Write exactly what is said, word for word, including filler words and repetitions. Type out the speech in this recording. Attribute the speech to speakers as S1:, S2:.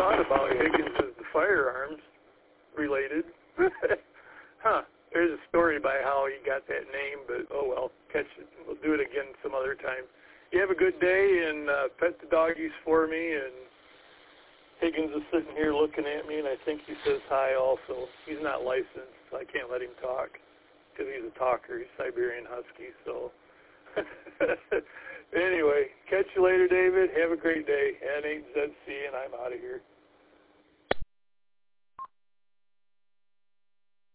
S1: thought about Higgins as the firearms related. Huh. There's a story by how he got that name, but oh well, catch it. We'll do it again some other time. You have a good day, and uh, pet the doggies for me, and Higgins is sitting here looking at me, and I think he says hi also. He's not licensed, so I can't let him talk, because he's a talker. He's Siberian Husky, so. Anyway, catch you later, David. Have a great day. N eight Z C, and I'm out of here.